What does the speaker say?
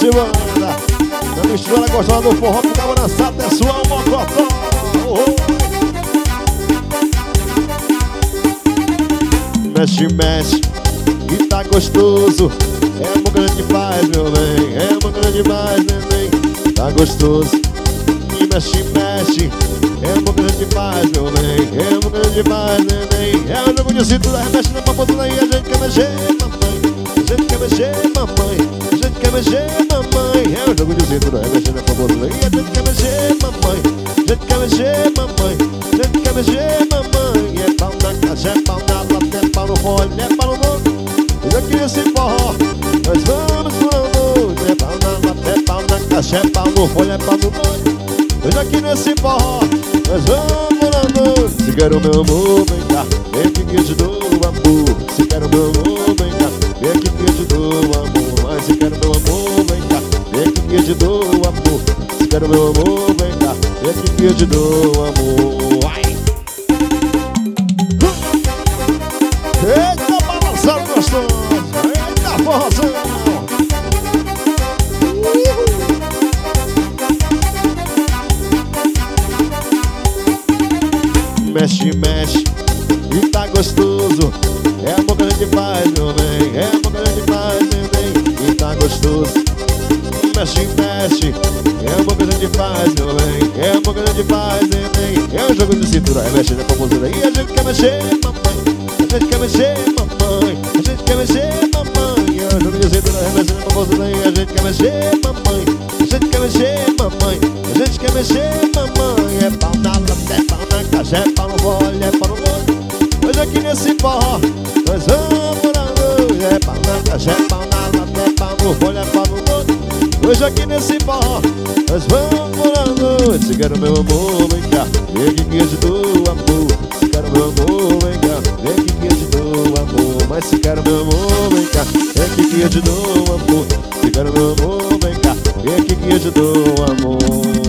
se manda. Na mistura gostosa do forró pro cabo dançado, é sua mocotó. Mexe, mexe, e tá gostoso. É uma grande paz, meu bem. É uma grande paz, neném. Tá gostoso. E mexe, mexe. É uma grande paz, meu bem. É uma grande paz, neném. É um jogo de cintura, remexe na papoula e a gente quer mexer, mamãe. A gente quer mexer, mamãe. A gente quer mexer, mamãe. É um jogo de cintura, remexe na papoula e a gente quer mexer, mamãe. A gente quer mexer, mamãe. A gente quer mexer, mamãe. É pau na caixa, é pau na lata, é pau no fole, é pau no mundo. E aqui nesse forró nós vamos pulando. É pau na lata, é pau na caixa, é pau no fole, é pau no mundo. Hoje aqui nesse forró nós vamos pulando. Se quer o meu amor, vem cá, vem aqui que eu te dou amor. Se quer o meu amor, vem cá, vem aqui que eu te dou amor. Mas se quer o meu amor, vem cá, vem aqui que eu te dou amor. Se quer o meu amor, vem cá, vem aqui que eu te dou amor. Ai. Eita, balançando gostoso. Eita, forrozão. Mexe, mexe, e tá gostoso. É uma grande paz, meu bem. É uma grande paz, neném. E tá gostoso. Mexe, mexe, é uma grande paz, meu bem. É uma grande paz, neném. É um jogo de cintura, é mexer na famosura. E a gente quer mexer, mamãe. A gente quer mexer, mamãe. A gente quer mexer, mamãe. É um jogo de cintura, é mexer na famosura. E a gente quer mexer, mamãe. A gente quer mexer, mamãe. A gente quer mexer, mamãe. É pau na lata, é pau na caixa, é pau no fole, é pau no mundo. Hoje aqui nesse forró nós vamos pulando. É pau na caixa, é pau na lata, é pau no fole, é pau no mundo. Hoje aqui nesse forró nós vamos pulando. Se quer o meu amor, vem cá, vem aqui que eu te dou amor. Se quer o meu amor, vem cá, vem aqui que eu te dou amor. Mas se quer o meu amor, vem cá, vem aqui que eu te dou amor. Se quer o meu amor, vem cá, vem aqui que eu te dou amor.